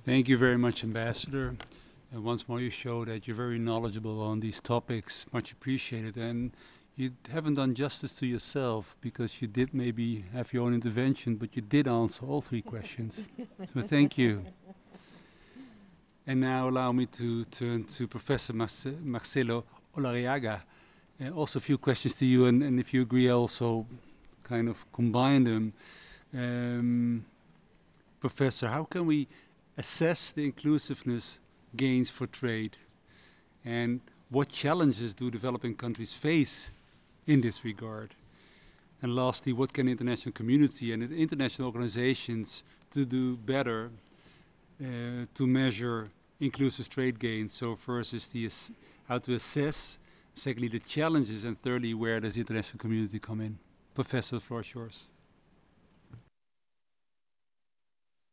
Thank you very much, Ambassador. And once more, you show that you're very knowledgeable on these topics. Much appreciated. And you haven't done justice to yourself because you did maybe have your own intervention, but you did answer all three questions. So thank you. And now allow me to turn to Professor Marcelo Olariaga. Also a few questions to you, and if you agree, I'll also kind of combine them. Um, Professor, how can we assess the inclusiveness gains for trade? And what challenges do developing countries face in this regard? And lastly, what can the international community and the international organizations to do better to measure inclusive trade gains? So first is how to assess, secondly the challenges, and thirdly, where does the international community come in? Professor, the floor is yours.